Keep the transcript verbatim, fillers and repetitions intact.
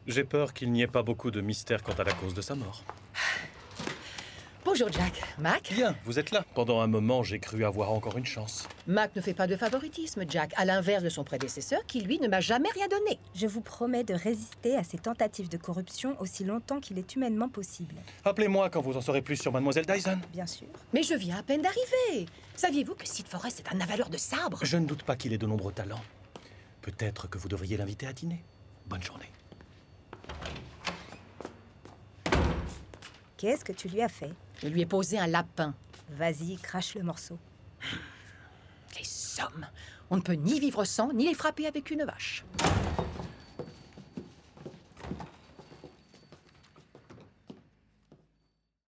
J'ai peur qu'il n'y ait pas beaucoup de mystère quant à la cause de sa mort. Bonjour Jack. Mac? Bien, vous êtes là. Pendant un moment, j'ai cru avoir encore une chance. Mac ne fait pas de favoritisme, Jack, à l'inverse de son prédécesseur qui, lui, ne m'a jamais rien donné. Je vous promets de résister à ces tentatives de corruption aussi longtemps qu'il est humainement possible. Appelez-moi quand vous en saurez plus sur Mademoiselle Dyson. Bien sûr. Mais je viens à peine d'arriver. Saviez-vous que Sid Forrest est un avaleur de sabres? Je ne doute pas qu'il ait de nombreux talents. Peut-être que vous devriez l'inviter à dîner. Bonne journée. Qu'est-ce que tu lui as fait? Je lui ai posé un lapin. Vas-y, crache le morceau. Les hommes, on ne peut ni vivre sans, ni les frapper avec une vache.